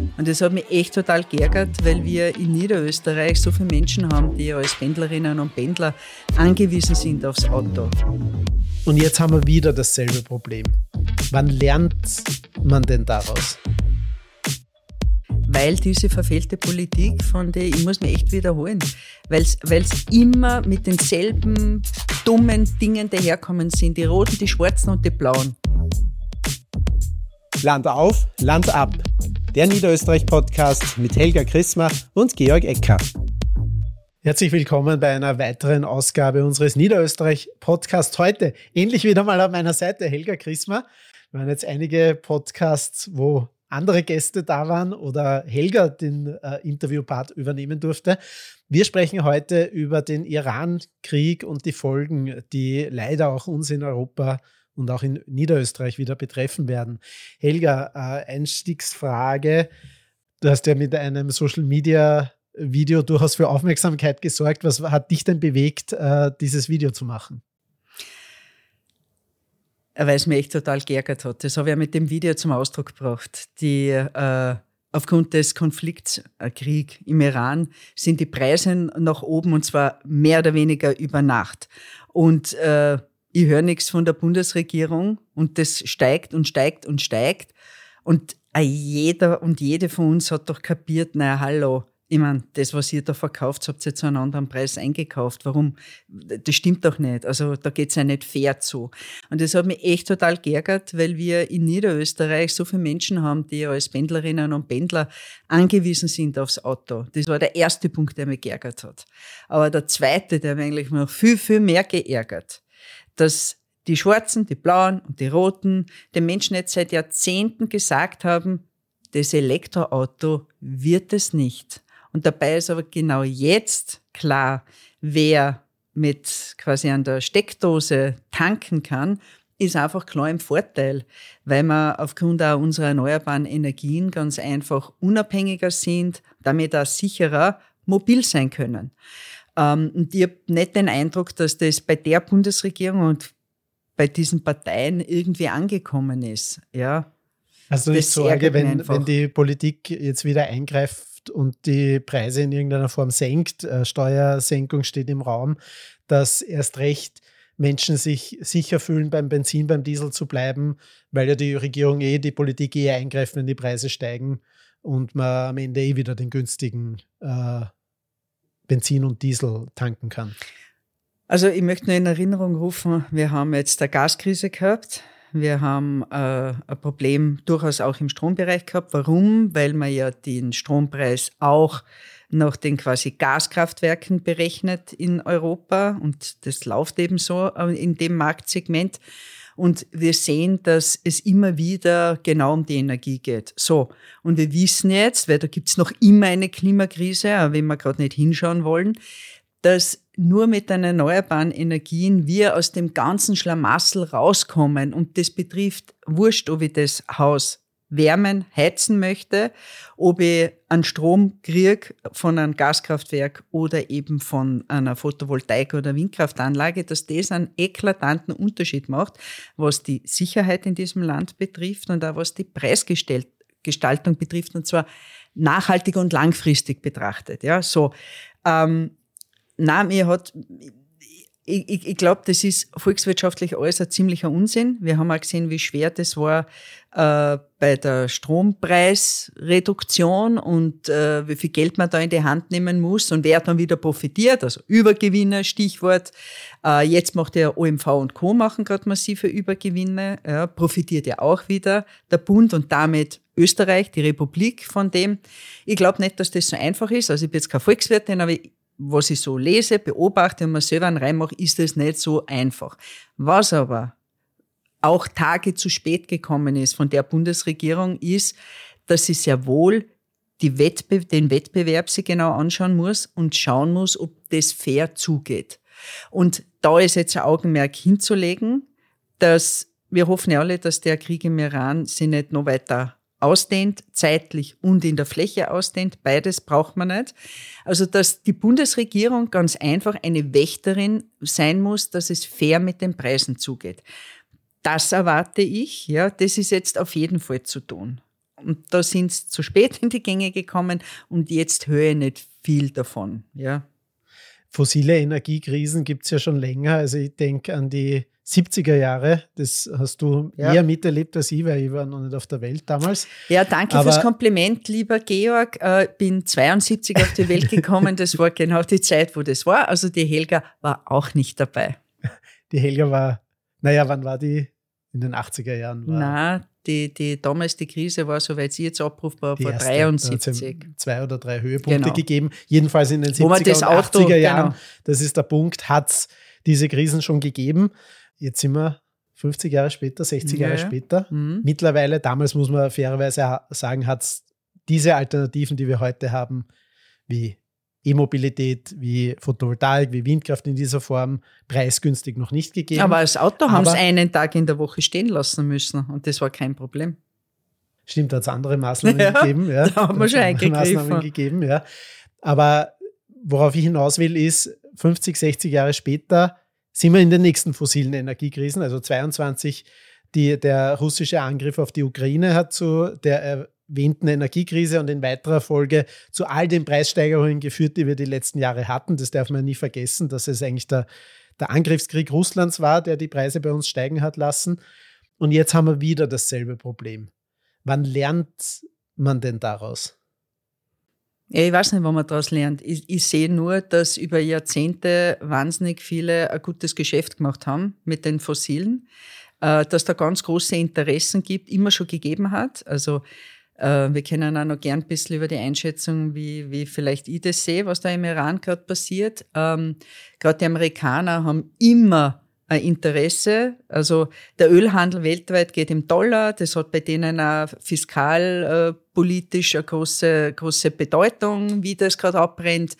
Und das hat mich echt total geärgert, weil wir in Niederösterreich so viele Menschen haben, die als Pendlerinnen und Pendler angewiesen sind aufs Auto. Und jetzt haben wir wieder dasselbe Problem. Wann lernt man denn daraus? Weil diese verfehlte Politik von der, ich muss mich echt wiederholen, weil es immer mit denselben dummen Dingen daherkommen sind, die roten, die schwarzen und die blauen. Land auf, Land ab. Der Niederösterreich-Podcast mit Helga Christmar und Georg Ecker. Herzlich willkommen bei einer weiteren Ausgabe unseres Niederösterreich-Podcasts. Heute endlich wieder mal an meiner Seite Helga Christmar. Wir haben jetzt einige Podcasts, wo andere Gäste da waren oder Helga den Interviewpart übernehmen durfte. Wir sprechen heute über den Iran-Krieg und die Folgen, die leider auch uns in Europa und auch in Niederösterreich wieder betreffen werden. Helga, Einstiegsfrage. Du hast ja mit einem Social-Media-Video durchaus für Aufmerksamkeit gesorgt. Was hat dich denn bewegt, dieses Video zu machen? Weil es mich echt total geärgert hat. Das habe ich ja mit dem Video zum Ausdruck gebracht. Aufgrund des Konflikts, Krieg im Iran, sind die Preise nach oben und zwar mehr oder weniger über Nacht. Und ich höre nichts von der Bundesregierung und das steigt und steigt und steigt. Und jeder und jede von uns hat doch kapiert, naja, hallo, ich meine, das, was ihr da verkauft, habt ihr zu einem anderen Preis eingekauft. Warum? Das stimmt doch nicht. Also da geht's ja nicht fair zu. Und das hat mich echt total geärgert, weil wir in Niederösterreich so viele Menschen haben, die als Pendlerinnen und Pendler angewiesen sind aufs Auto. Das war der erste Punkt, der mich geärgert hat. Aber der zweite, der mich eigentlich noch viel, viel mehr geärgert, dass die Schwarzen, die Blauen und die Roten den Menschen jetzt seit Jahrzehnten gesagt haben, das Elektroauto wird es nicht. Und dabei ist aber genau jetzt klar, wer mit quasi an der Steckdose tanken kann, ist einfach klar im Vorteil, weil wir aufgrund auch unserer erneuerbaren Energien ganz einfach unabhängiger sind, damit auch sicherer mobil sein können. Und ich habe nicht den Eindruck, dass das bei der Bundesregierung und bei diesen Parteien irgendwie angekommen ist. Ja, hast du nicht Sorge, wenn die Politik jetzt wieder eingreift und die Preise in irgendeiner Form senkt, Steuersenkung steht im Raum, dass erst recht Menschen sich sicher fühlen, beim Benzin, beim Diesel zu bleiben, weil ja die Regierung die Politik eingreift, wenn die Preise steigen und man am Ende wieder den günstigen Benzin und Diesel tanken kann? Also ich möchte nur in Erinnerung rufen, wir haben jetzt eine Gaskrise gehabt. Wir haben ein Problem durchaus auch im Strombereich gehabt. Warum? Weil man ja den Strompreis auch nach den quasi Gaskraftwerken berechnet in Europa und das läuft eben so in dem Marktsegment. Und wir sehen, dass es immer wieder genau um die Energie geht. So, und wir wissen jetzt, weil da gibt's noch immer eine Klimakrise, auch wenn wir gerade nicht hinschauen wollen, dass nur mit den erneuerbaren Energien wir aus dem ganzen Schlamassel rauskommen. Und das betrifft wurscht, ob ich das Haus wärmen, heizen möchte, ob ich einen Strom kriege von einem Gaskraftwerk oder eben von einer Photovoltaik- oder Windkraftanlage, dass das einen eklatanten Unterschied macht, was die Sicherheit in diesem Land betrifft und auch was die Preisgestaltung betrifft, und zwar nachhaltig und langfristig betrachtet. Ja, so. Ich glaube, das ist volkswirtschaftlich alles ein ziemlicher Unsinn. Wir haben auch gesehen, wie schwer das war bei der Strompreisreduktion und wie viel Geld man da in die Hand nehmen muss und wer dann wieder profitiert, also Übergewinne, Stichwort. Jetzt macht ja OMV und Co. machen gerade massive Übergewinne, ja, profitiert ja auch wieder der Bund und damit Österreich, die Republik von dem. Ich glaube nicht, dass das so einfach ist. Also ich bin jetzt keine Volkswirtin, aber was ich so lese, beobachte und mir selber einen reinmache, ist das nicht so einfach. Was aber auch Tage zu spät gekommen ist von der Bundesregierung, ist, dass sie sehr wohl den Wettbewerb sich genau anschauen muss und schauen muss, ob das fair zugeht. Und da ist jetzt ein Augenmerk hinzulegen, dass wir hoffen ja alle, dass der Krieg im Iran sich nicht noch weiter ausdehnt, zeitlich und in der Fläche ausdehnt. Beides braucht man nicht. Also, dass die Bundesregierung ganz einfach eine Wächterin sein muss, dass es fair mit den Preisen zugeht. Das erwarte ich, ja, das ist jetzt auf jeden Fall zu tun. und da sind sie zu spät in die Gänge gekommen und jetzt höre ich nicht viel davon. Ja. Fossile Energiekrisen gibt es ja schon länger. Also ich denke an die 70er Jahre. Das hast du eher miterlebt als ich, weil ich war noch nicht auf der Welt damals. Ja, danke fürs Kompliment, lieber Georg. Bin 72 auf die Welt gekommen. Das war genau die Zeit, wo das war. Also die Helga war auch nicht dabei. Die Helga war, wann war die? In den 80er Jahren? Nein, damals die Krise war, soweit sie jetzt abrufbar, vor 73. 2 oder 3 Höhepunkte gegeben. Jedenfalls in den 70er und 80er Jahren, das ist der Punkt, hat es diese Krisen schon gegeben. Jetzt sind wir 50 Jahre später, 60 Jahre später. Mittlerweile, damals muss man fairerweise sagen, hat es diese Alternativen, die wir heute haben, wie E-Mobilität, wie Photovoltaik, wie Windkraft in dieser Form preisgünstig noch nicht gegeben. Aber als Auto haben sie einen Tag in der Woche stehen lassen müssen und das war kein Problem. Stimmt, da hat es andere Maßnahmen gegeben. Ja, da haben wir schon eingegriffen. Ja. Aber worauf ich hinaus will, ist, 50, 60 Jahre später sind wir in den nächsten fossilen Energiekrisen. Also 22, der russische Angriff auf die Ukraine hat zu der erwähnten Energiekrise und in weiterer Folge zu all den Preissteigerungen geführt, die wir die letzten Jahre hatten. Das darf man nie vergessen, dass es eigentlich der Angriffskrieg Russlands war, der die Preise bei uns steigen hat lassen. Und jetzt haben wir wieder dasselbe Problem. Wann lernt man denn daraus? Ja, ich weiß nicht, wann man daraus lernt. Ich sehe nur, dass über Jahrzehnte wahnsinnig viele ein gutes Geschäft gemacht haben mit den Fossilen, dass da ganz große Interessen gibt, immer schon gegeben hat. Also wir können auch noch gern ein bisschen über die Einschätzung, wie vielleicht ich das sehe, was da im Iran gerade passiert. Gerade die Amerikaner haben immer ein Interesse. Also der Ölhandel weltweit geht im Dollar. Das hat bei denen auch fiskalpolitisch eine große Bedeutung, wie das gerade abbrennt.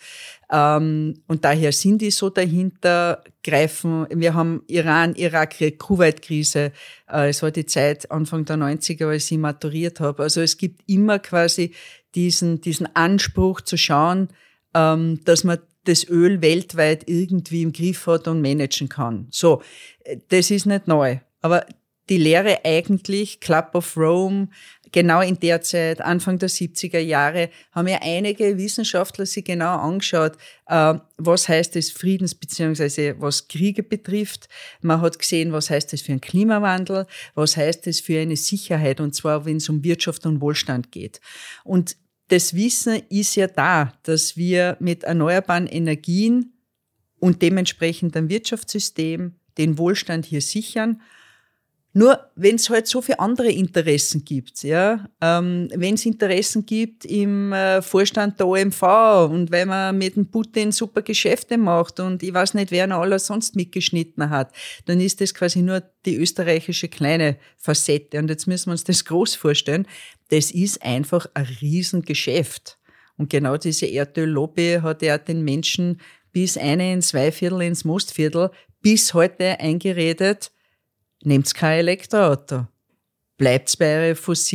Und daher sind die so dahinter, greifen. Wir haben Iran, Irak, Kuwait-Krise. Es war die Zeit Anfang der 90er, als ich maturiert habe. Also es gibt immer quasi diesen Anspruch zu schauen, dass man das Öl weltweit irgendwie im Griff hat und managen kann. So, das ist nicht neu. Aber die Lehre eigentlich, Club of Rome, genau in der Zeit, Anfang der 70er Jahre, haben ja einige Wissenschaftler sich genau angeschaut, was heißt das Friedens- bzw. was Kriege betrifft. Man hat gesehen, was heißt das für einen Klimawandel, was heißt das für eine Sicherheit, und zwar, wenn es um Wirtschaft und Wohlstand geht. Und das Wissen ist ja da, dass wir mit erneuerbaren Energien und dementsprechend ein Wirtschaftssystem den Wohlstand hier sichern. Nur wenn es halt so viele andere Interessen gibt, wenn es Interessen gibt im Vorstand der OMV und wenn man mit dem Putin super Geschäfte macht und ich weiß nicht, wer noch alles sonst mitgeschnitten hat, dann ist das quasi nur die österreichische kleine Facette. Und jetzt müssen wir uns das groß vorstellen. Das ist einfach ein Riesengeschäft. Und genau diese Erdöllobby hat ja den Menschen bis 1/2 ins Mostviertel bis heute eingeredet, nehmt kein Elektroauto. Bleibt bei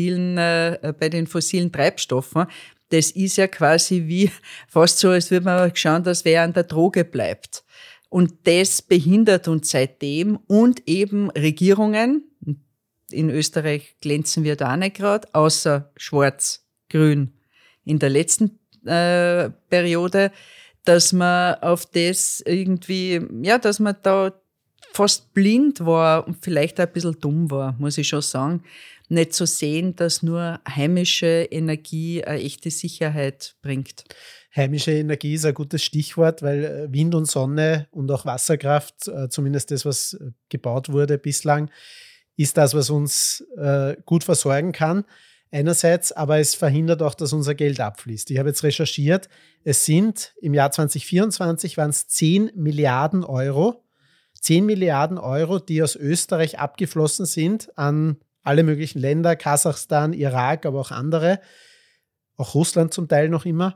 den fossilen Treibstoffen. Das ist ja quasi wie fast so, als würde man schauen, dass wer an der Droge bleibt. Und das behindert uns seitdem und eben Regierungen. In Österreich glänzen wir da nicht gerade, außer Schwarz-Grün in der letzten Periode, dass man auf das irgendwie, dass man da fast blind war und vielleicht auch ein bisschen dumm war, muss ich schon sagen, nicht zu sehen, dass nur heimische Energie eine echte Sicherheit bringt. Heimische Energie ist ein gutes Stichwort, weil Wind und Sonne und auch Wasserkraft, zumindest das, was gebaut wurde bislang, ist das, was uns gut versorgen kann. Einerseits, aber es verhindert auch, dass unser Geld abfließt. Ich habe jetzt recherchiert, es sind im Jahr 2024 waren es 10 Milliarden Euro, 10 Milliarden Euro, die aus Österreich abgeflossen sind an alle möglichen Länder, Kasachstan, Irak, aber auch andere, auch Russland zum Teil noch immer.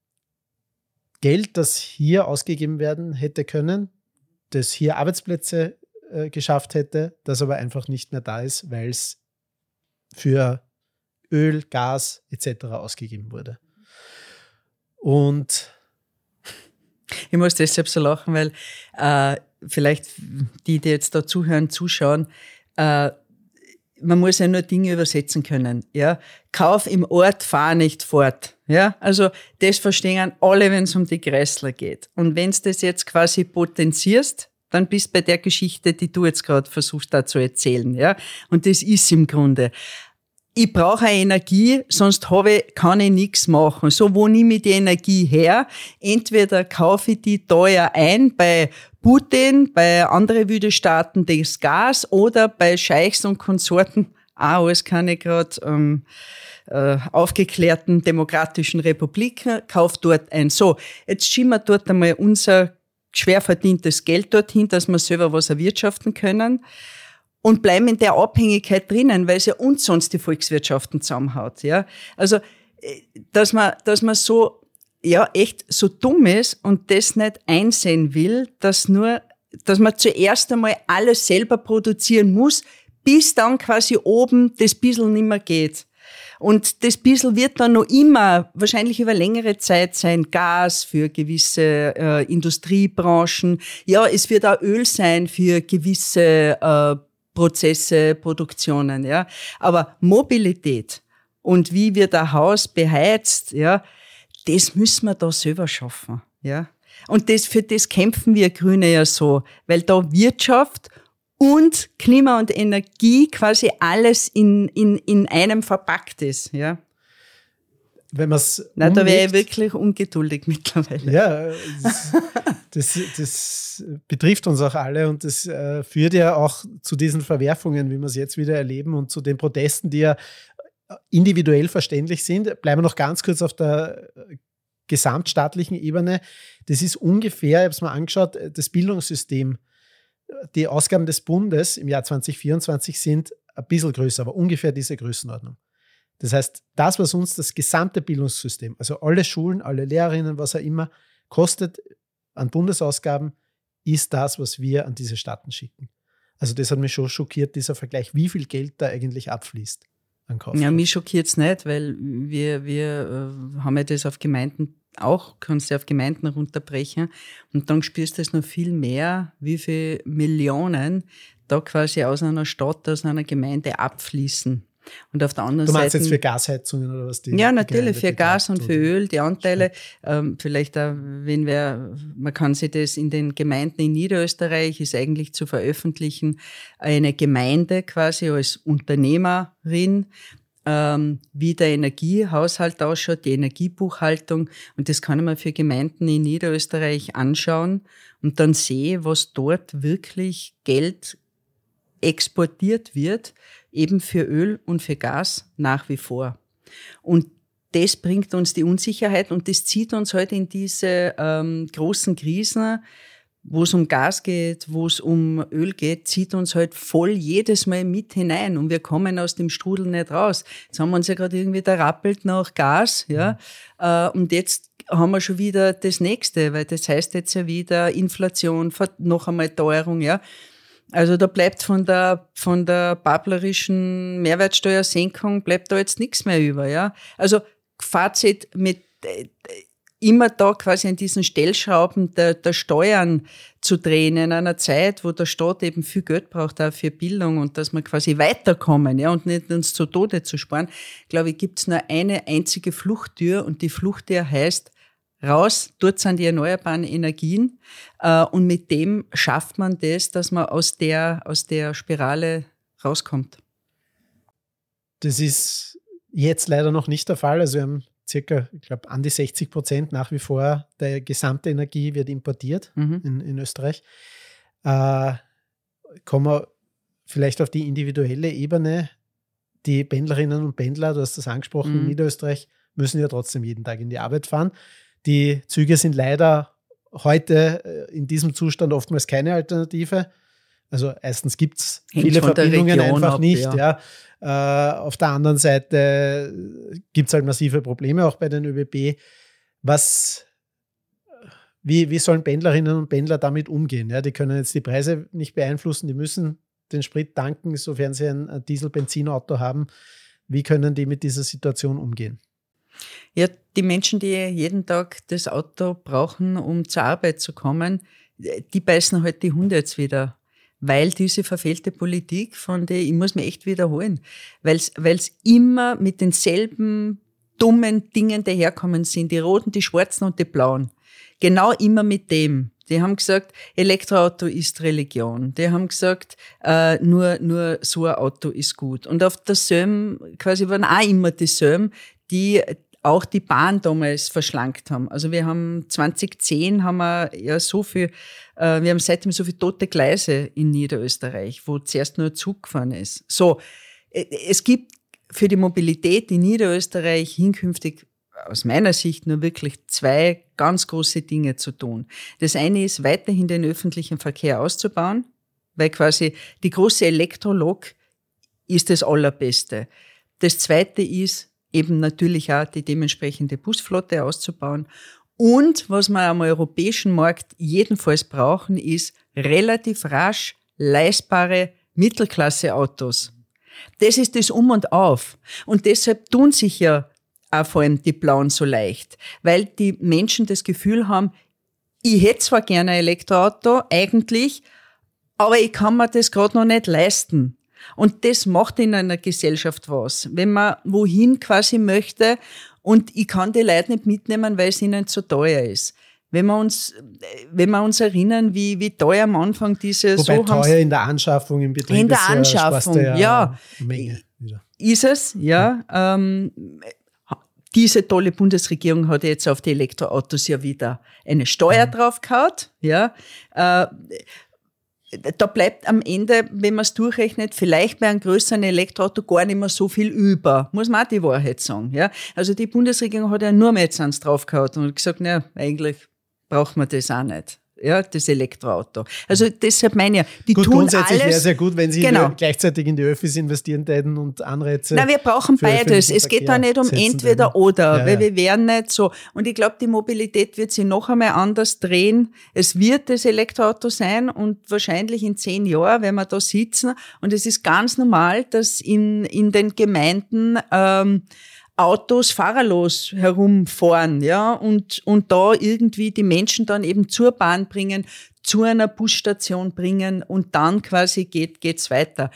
Geld, das hier ausgegeben werden hätte können, das hier Arbeitsplätze geschafft hätte, das aber einfach nicht mehr da ist, weil es für Öl, Gas etc. ausgegeben wurde. Und ich muss deshalb so lachen, weil vielleicht die jetzt da zuhören, zuschauen, man muss ja nur Dinge übersetzen können. Ja? Kauf im Ort, fahr nicht fort. Ja? Also das verstehen alle, wenn es um die Kreisler geht. Und wenn du das jetzt quasi potenzierst, dann bist du bei der Geschichte, die du jetzt gerade versuchst da zu erzählen. Ja? Und das ist im Grunde. Ich brauche Energie, sonst kann ich nichts machen. So, wo nehme ich die Energie her? Entweder kaufe ich die teuer ein bei Putin, bei anderen Staaten das Gas oder bei Scheichs und Konsorten, alles keine gerade aufgeklärten demokratischen Republiken, kauft dort ein. So, jetzt schieben wir dort einmal unser schwer verdientes Geld dorthin, dass wir selber was erwirtschaften können. Und bleiben in der Abhängigkeit drinnen, weil es ja uns sonst die Volkswirtschaften zusammenhaut, ja. Also, dass man so, ja, echt so dumm ist und das nicht einsehen will, dass man zuerst einmal alles selber produzieren muss, bis dann quasi oben das bissl nicht mehr geht. Und das bissl wird dann noch immer, wahrscheinlich über längere Zeit sein, Gas für gewisse Industriebranchen. Ja, es wird auch Öl sein für gewisse Prozesse, Produktionen, ja. Aber Mobilität und wie wird ein Haus beheizt, ja, das müssen wir da selber schaffen, ja. Und für das kämpfen wir Grüne ja so, weil da Wirtschaft und Klima und Energie quasi alles in einem verpackt ist, ja. Wenn man's da wäre ich wirklich ungeduldig mittlerweile. Ja, das betrifft uns auch alle und das führt ja auch zu diesen Verwerfungen, wie wir es jetzt wieder erleben und zu den Protesten, die ja individuell verständlich sind. Bleiben wir noch ganz kurz auf der gesamtstaatlichen Ebene. Das ist ungefähr, ich habe es mal angeschaut, das Bildungssystem. Die Ausgaben des Bundes im Jahr 2024 sind ein bisschen größer, aber ungefähr diese Größenordnung. Das heißt, das, was uns das gesamte Bildungssystem, also alle Schulen, alle Lehrerinnen, was auch immer, kostet an Bundesausgaben, ist das, was wir an diese Staaten schicken. Also das hat mich schon schockiert, dieser Vergleich, wie viel Geld da eigentlich abfließt an Kaufkraft. Ja, mich schockiert es nicht, weil wir haben ja das auf Gemeinden auch, kannst du auf Gemeinden runterbrechen und dann spürst du es noch viel mehr, wie viele Millionen da quasi aus einer Stadt, aus einer Gemeinde abfließen. Und auf der anderen Seite. Du meinst jetzt für Gasheizungen oder was? Ja, natürlich, für Gas und für Öl, die Anteile. Vielleicht auch, man kann sich das in den Gemeinden in Niederösterreich, ist eigentlich zu veröffentlichen, eine Gemeinde quasi als Unternehmerin, wie der Energiehaushalt ausschaut, die Energiebuchhaltung. Und das kann man für Gemeinden in Niederösterreich anschauen und dann sehen, was dort wirklich Geld exportiert wird, eben für Öl und für Gas nach wie vor. Und das bringt uns die Unsicherheit und das zieht uns heute in diese großen Krisen, wo es um Gas geht, wo es um Öl geht, zieht uns halt voll jedes Mal mit hinein und wir kommen aus dem Strudel nicht raus. Jetzt haben wir uns ja gerade irgendwie da rappelt nach Gas, ja, und jetzt haben wir schon wieder das Nächste, weil das heißt jetzt ja wieder Inflation, noch einmal Teuerung, ja. Also da bleibt von der bablerischen Mehrwertsteuersenkung bleibt da jetzt nichts mehr über, ja. Also Fazit mit immer da quasi an diesen Stellschrauben der Steuern zu drehen in einer Zeit, wo der Staat eben viel Geld braucht auch für Bildung und dass wir quasi weiterkommen, ja, und nicht uns zu Tode zu sparen, glaube ich, gibt's nur eine einzige Fluchttür und die Fluchttür heißt raus, dort sind die erneuerbaren Energien und mit dem schafft man das, dass man aus der Spirale rauskommt. Das ist jetzt leider noch nicht der Fall. Also wir haben circa, ich glaube, an die 60% nach wie vor der gesamte Energie wird importiert in Österreich. Kommen wir vielleicht auf die individuelle Ebene. Die Pendlerinnen und Pendler, du hast das angesprochen, in Niederösterreich müssen ja trotzdem jeden Tag in die Arbeit fahren. Die Züge sind leider heute in diesem Zustand oftmals keine Alternative. Also erstens gibt es viele Verbindungen einfach nicht. Ja. Auf der anderen Seite gibt es halt massive Probleme auch bei den ÖBB. Wie sollen Pendlerinnen und Pendler damit umgehen? Ja, die können jetzt die Preise nicht beeinflussen, die müssen den Sprit tanken, sofern sie ein Diesel-Benzinauto haben. Wie können die mit dieser Situation umgehen? Ja, die Menschen, die jeden Tag das Auto brauchen, um zur Arbeit zu kommen, die beißen halt die Hunde jetzt wieder. weil diese verfehlte Politik von der, ich muss mich echt wiederholen, weil es immer mit denselben dummen Dingen daherkommen sind, die roten, die schwarzen und die blauen. Genau immer mit dem. Die haben gesagt, Elektroauto ist Religion. Die haben gesagt, nur so ein Auto ist gut. Und auf derselben, quasi waren auch immer dieselben, die auch die Bahn damals verschlankt haben. Also wir haben 2010 haben wir ja so viel, wir haben seitdem so viele tote Gleise in Niederösterreich, wo zuerst nur ein Zug gefahren ist. So, es gibt für die Mobilität in Niederösterreich hinkünftig aus meiner Sicht nur wirklich 2 ganz große Dinge zu tun. Das eine ist, weiterhin den öffentlichen Verkehr auszubauen, weil quasi die große Elektrolok ist das Allerbeste. Das zweite ist, eben natürlich auch die dementsprechende Busflotte auszubauen. Und was wir am europäischen Markt jedenfalls brauchen, ist relativ rasch leistbare Mittelklasse-Autos. Das ist das Um und Auf. Und deshalb tun sich ja auch vor allem die Blauen so leicht, weil die Menschen das Gefühl haben, ich hätte zwar gerne ein Elektroauto, eigentlich, aber ich kann mir das gerade noch nicht leisten. Und das macht in einer Gesellschaft was. Wenn man wohin quasi möchte und ich kann die Leute nicht mitnehmen, weil es ihnen zu teuer ist. Wenn wir uns erinnern, wie teuer am Anfang diese... Wobei so teuer in der Anschaffung im Betrieb in der Anschaffung, ja. Menge wieder. Ist es, ja. Diese tolle Bundesregierung hat jetzt auf die Elektroautos ja wieder eine Steuer draufgehauen, ja. Da bleibt am Ende, wenn man es durchrechnet, vielleicht bei einem größeren Elektroauto gar nicht mehr so viel über. Muss man auch die Wahrheit sagen. Ja? Also die Bundesregierung hat ja nur mehr jetzt eins draufgehauen und gesagt, na, eigentlich braucht man das auch nicht. Ja, das Elektroauto. Also deshalb meine ich, die tun grundsätzlich alles. Wäre sehr gut, wenn sie gleichzeitig in die Öffis investieren täten und Anreize. Na, wir brauchen beides. Es geht da nicht um entweder oder, weil wir wären nicht so. Und ich glaube, die Mobilität wird sich noch einmal anders drehen. Es wird das Elektroauto sein und wahrscheinlich in 10 Jahren, wenn wir da sitzen. Und es ist ganz normal, dass in den Gemeinden Autos fahrerlos herumfahren, ja, und da irgendwie die Menschen dann eben zur Bahn bringen, zu einer Busstation bringen und dann quasi geht's weiter.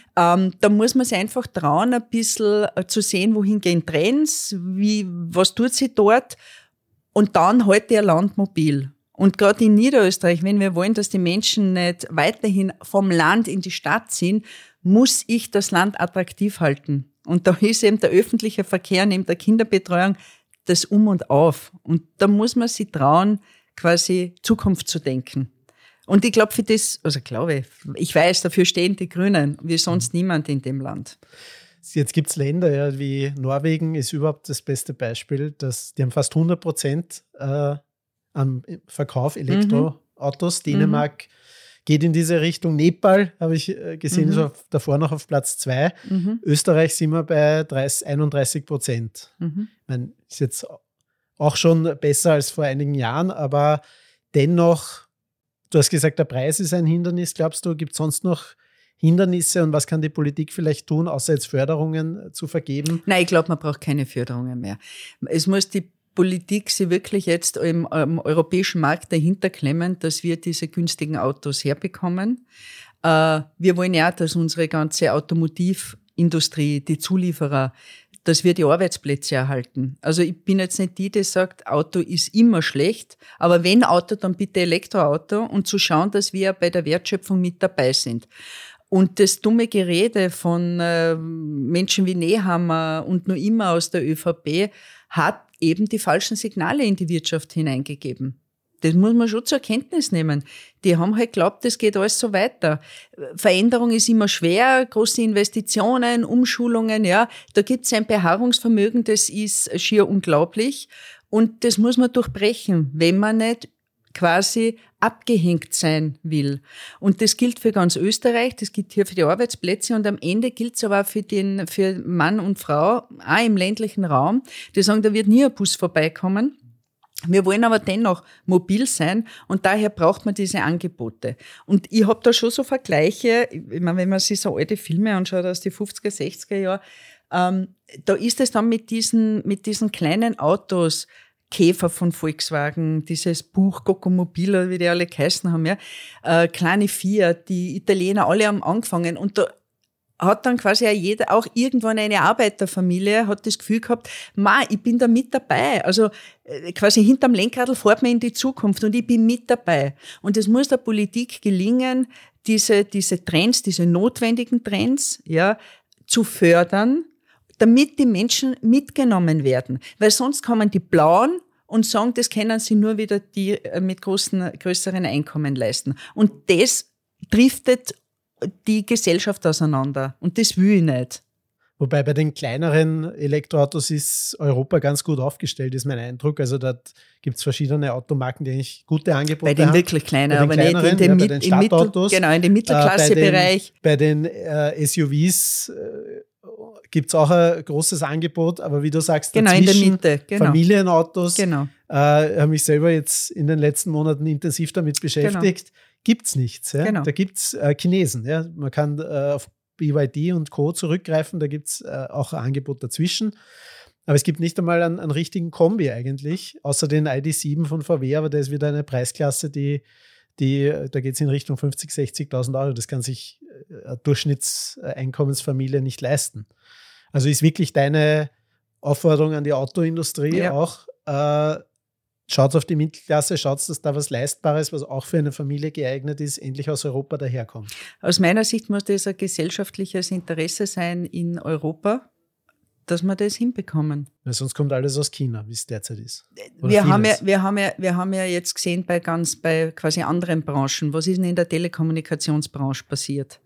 Da muss man sich einfach trauen, ein bisschen zu sehen, wohin gehen Trends, was tut sie dort und dann halt ihr Land mobil. Und gerade in Niederösterreich, wenn wir wollen, dass die Menschen nicht weiterhin vom Land in die Stadt ziehen, muss ich das Land attraktiv halten. Und da ist eben der öffentliche Verkehr neben der Kinderbetreuung das Um und Auf. Und da muss man sich trauen, quasi Zukunft zu denken. Und ich glaube, ich weiß, dafür stehen die Grünen, wie sonst niemand in dem Land. Jetzt gibt es Länder, wie Norwegen ist überhaupt das beste Beispiel, die haben fast 100% am Verkauf Elektroautos. Dänemark geht in diese Richtung. Nepal, habe ich gesehen, ist davor noch auf Platz 2. Österreich sind wir bei 31%. Ich meine, ist jetzt auch schon besser als vor einigen Jahren, aber dennoch, du hast gesagt, der Preis ist ein Hindernis. Glaubst du, gibt es sonst noch Hindernisse und was kann die Politik vielleicht tun, außer jetzt Förderungen zu vergeben? Nein, ich glaube, man braucht keine Förderungen mehr. Es muss die Politik sie wirklich jetzt im europäischen Markt dahinter klemmen, dass wir diese günstigen Autos herbekommen. Wir wollen ja, dass unsere ganze Automotivindustrie, die Zulieferer, dass wir die Arbeitsplätze erhalten. Also ich bin jetzt nicht die sagt, Auto ist immer schlecht, aber wenn Auto, dann bitte Elektroauto und zu schauen, dass wir bei der Wertschöpfung mit dabei sind. Und das dumme Gerede von Menschen wie Nehammer und nur immer aus der ÖVP hat eben die falschen Signale in die Wirtschaft hineingegeben. Das muss man schon zur Kenntnis nehmen. Die haben halt geglaubt, das geht alles so weiter. Veränderung ist immer schwer, große Investitionen, Umschulungen, ja. Da gibt es ein Beharrungsvermögen, das ist schier unglaublich. Und das muss man durchbrechen, wenn man nicht quasi abgehängt sein will. Und das gilt für ganz Österreich, das gilt hier für die Arbeitsplätze und am Ende gilt es aber auch für Mann und Frau, auch im ländlichen Raum, die sagen, da wird nie ein Bus vorbeikommen. Wir wollen aber dennoch mobil sein und daher braucht man diese Angebote. Und ich habe da schon so Vergleiche, ich meine, wenn man sich so alte Filme anschaut aus den 50er, 60er Jahren, da ist es dann mit diesen kleinen Autos Käfer von Volkswagen, dieses Buch Goccomobil, wie die alle geheißen haben, ja, kleine Fiat, die Italiener, alle haben angefangen und da hat dann quasi auch jeder, auch irgendwann eine Arbeiterfamilie, hat das Gefühl gehabt, ich bin da mit dabei. Also quasi hinterm Lenkradl fährt man in die Zukunft und ich bin mit dabei. Und es muss der Politik gelingen, diese Trends, diese notwendigen Trends, ja, zu fördern, damit die Menschen mitgenommen werden. Weil sonst kommen die Blauen und sagen, das können sie nur wieder die mit größeren Einkommen leisten. Und das driftet die Gesellschaft auseinander. Und das will ich nicht. Wobei bei den kleineren Elektroautos ist Europa ganz gut aufgestellt, ist mein Eindruck. Also da gibt es verschiedene Automarken, die eigentlich gute Angebote haben. Bei den wirklich kleinen, aber nicht in den Stadtautos. Genau, in dem Mittelklassebereich. Bei den SUVs gibt es auch ein großes Angebot, aber wie du sagst, genau, in der Mitte, genau. Familienautos, genau. Habe mich selber jetzt in den letzten Monaten intensiv damit beschäftigt. Genau. Gibt es nichts. Ja? Genau. Da gibt es Chinesen. Ja? Man kann auf BYD und Co. zurückgreifen, da gibt es auch ein Angebot dazwischen. Aber es gibt nicht einmal einen richtigen Kombi eigentlich, außer den ID.7 von VW, aber der ist wieder eine Preisklasse, da geht es in Richtung 50.000, 60.000 Euro. Das kann sich eine Durchschnittseinkommensfamilie nicht leisten. Also ist wirklich deine Aufforderung an die Autoindustrie auch, schaut auf die Mittelklasse, schaut, dass da was Leistbares, was auch für eine Familie geeignet ist, endlich aus Europa daherkommt. Aus meiner Sicht muss das ein gesellschaftliches Interesse sein in Europa, dass wir das hinbekommen. Weil sonst kommt alles aus China, wie es derzeit ist. Wir haben ja jetzt gesehen bei quasi anderen Branchen, was ist denn in der Telekommunikationsbranche passiert?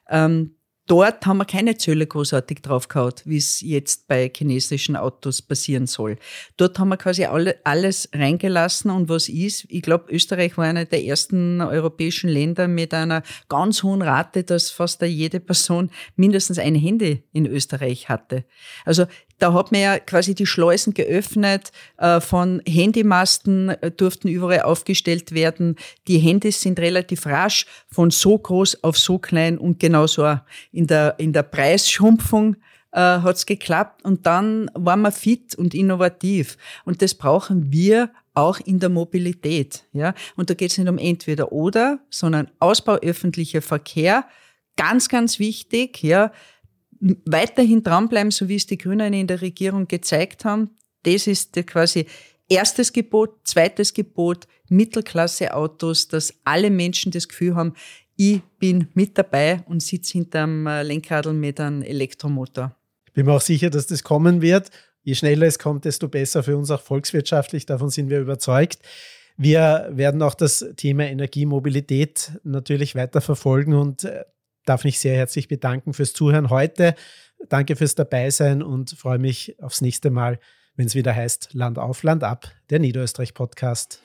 Dort haben wir keine Zölle großartig draufgehauen, wie es jetzt bei chinesischen Autos passieren soll. Dort haben wir quasi alles reingelassen und was ist? Ich glaube, Österreich war einer der ersten europäischen Länder mit einer ganz hohen Rate, dass fast jede Person mindestens ein Handy in Österreich hatte. Also da hat man ja quasi die Schleusen geöffnet, von Handymasten durften überall aufgestellt werden. Die Handys sind relativ rasch von so groß auf so klein und genauso in der Preisschrumpfung hat's geklappt und dann waren wir fit und innovativ. Und das brauchen wir auch in der Mobilität. Ja? Und da geht's nicht um entweder oder, sondern Ausbau öffentlicher Verkehr, ganz, ganz wichtig, ja. Weiterhin dranbleiben, so wie es die Grünen in der Regierung gezeigt haben. Das ist quasi erstes Gebot. Zweites Gebot, Mittelklasse-Autos, dass alle Menschen das Gefühl haben, ich bin mit dabei und sitze hinterm Lenkradl mit einem Elektromotor. Ich bin mir auch sicher, dass das kommen wird. Je schneller es kommt, desto besser für uns auch volkswirtschaftlich. Davon sind wir überzeugt. Wir werden auch das Thema Energiemobilität natürlich weiter verfolgen und darf mich sehr herzlich bedanken fürs Zuhören heute. Danke fürs Dabeisein und freue mich aufs nächste Mal, wenn es wieder heißt Land auf, Land ab, der Niederösterreich-Podcast.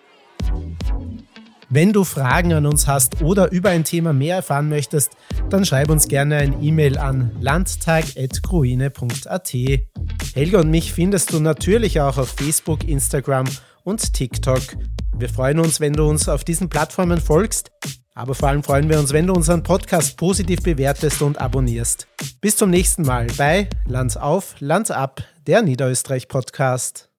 Wenn du Fragen an uns hast oder über ein Thema mehr erfahren möchtest, dann schreib uns gerne ein E-Mail an landtag@gruine.at. Helga und mich findest du natürlich auch auf Facebook, Instagram und TikTok. Wir freuen uns, wenn du uns auf diesen Plattformen folgst. Aber vor allem freuen wir uns, wenn du unseren Podcast positiv bewertest und abonnierst. Bis zum nächsten Mal bei Land auf, Land ab, der Niederösterreich-Podcast.